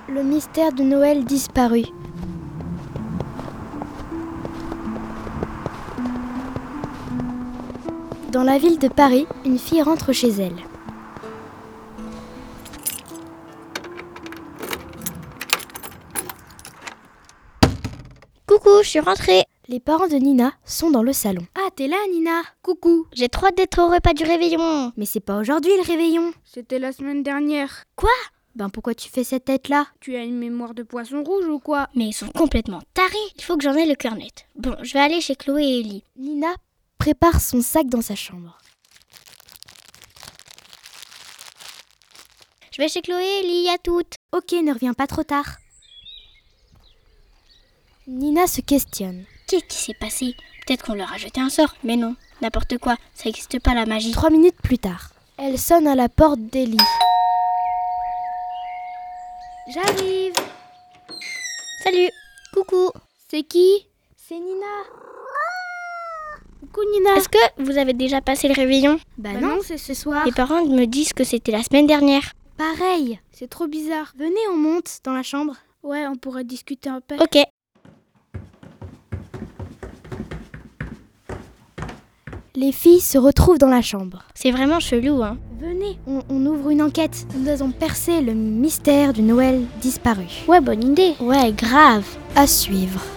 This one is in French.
Le mystère de Noël disparu. Dans la ville de Paris, une fille rentre chez elle. Coucou, je suis rentrée. Les parents de Nina sont dans le salon. Ah, t'es là, Nina? Coucou. J'ai trop hâte d'être au repas du réveillon. Mais c'est pas aujourd'hui le réveillon. C'était la semaine dernière. Quoi? Ben pourquoi tu fais cette tête-là? Tu as une mémoire de poisson rouge ou quoi? Mais ils sont complètement tarés. Il faut que j'en ai le cœur net. Bon, je vais aller chez Chloé et Ellie. Nina prépare son sac dans sa chambre. Je vais chez Chloé et Ellie, à toutes. Ok, ne reviens pas trop tard. Nina se questionne. Qu'est-ce qui s'est passé? Peut-être qu'on leur a jeté un sort, mais non, n'importe quoi, ça n'existe pas la magie. 3 minutes plus tard, elle sonne à la porte d'Ellie. J'arrive. Salut. Coucou. C'est qui? C'est Nina. Coucou Nina. Est-ce que vous avez déjà passé le réveillon? Bah non, c'est ce soir. Les parents me disent que c'était la semaine dernière. Pareil. C'est trop bizarre. Venez, on monte dans la chambre. Ouais, on pourrait discuter un peu. Ok. Les filles se retrouvent dans la chambre. C'est vraiment chelou, hein. Venez, on ouvre une enquête. Nous devons percer le mystère du Noël disparu. Ouais, bonne idée. Ouais, grave. À suivre.